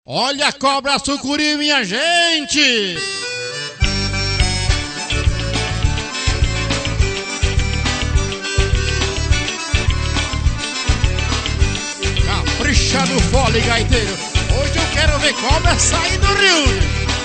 Olha a cobra sucuri, minha gente! Capricha no fole, gaiteiro. Hoje eu quero ver cobra sair do rio.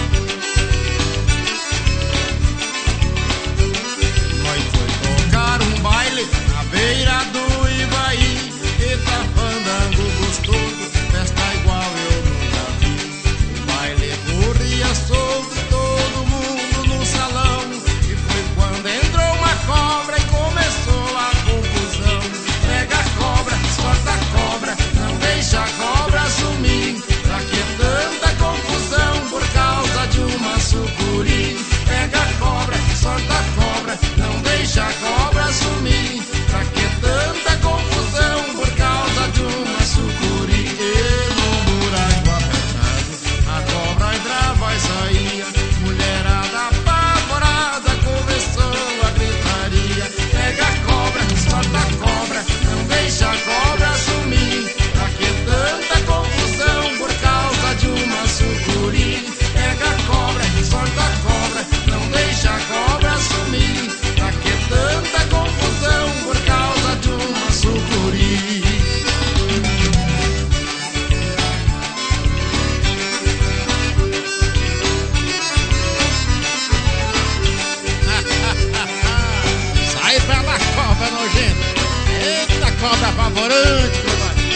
Nós foi tocar um baile na beira do Ivaí. Eita, fandango gostoso, festa igual eu nunca vi. O baile corria solto, todo mundo no salão. E foi quando entrou uma cobra e começou a confusão. Pega a cobra, solta a cobra, não deixa a cobra sumir. Pra que tanta confusão por causa de uma sucuri? Pega a cobra, solta a cobra, não deixa a cobra sumir. Pra que tanta confusão por causa de uma sucuri? E num buraco apertado, a cobra entrava e saía. Mulherada apavorada começou a gritaria. Pega a cobra, solta a cobra, não deixa a cobra sumir. Pra que tanta confusão por causa de uma sucuri? Pega a cobra, solta a cobra, não deixa a cobra sumir. Pra que tanta confusão por causa de uma sucuri? Sai pra lá, cobra nojenta! Eita, cobra apavorante, compadre!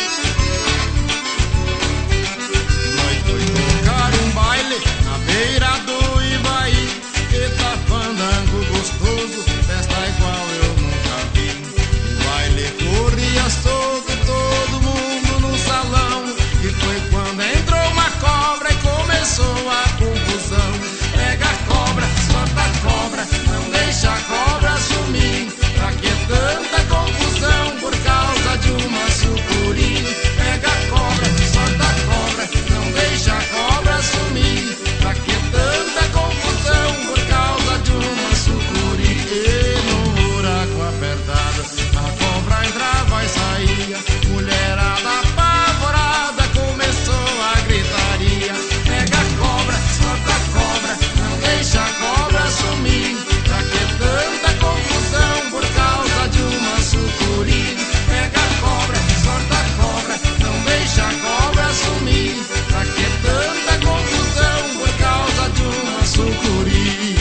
Nós foi tocar um baile na beira do Ivaí. Eita, fandango gostoso, festa igual eu nunca vi. O baile corria solto, todo mundo no salão. E foi quando entrou uma cobra e começou a confusão. Pega a cobra, solta a cobra, não deixa a cobra sumir. Pra que tanta confusão por causa de uma sucuri? Pega a cobra, solta a cobra, não deixa a cobra sumir. Pra que tanta confusão por causa de uma sucuri? E num buraco apertado, a cobra entrava e saía. Mulherada apavorada começou a gritaria. Pega a cobra, solta a cobra, não deixa a cobra sumir. Pra que tanta confusão por causa de uma sucuri? Pega a cobra, solta a cobra, não deixa a cobra sumir. Pra que tanta confusão por causa de uma sucuri?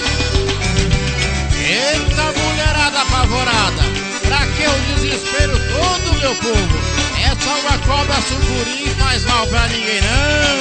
Eita, mulherada apavorada! Pra que o desespero todo, meu povo? É só uma cobra sucuri, faz mal pra ninguém não!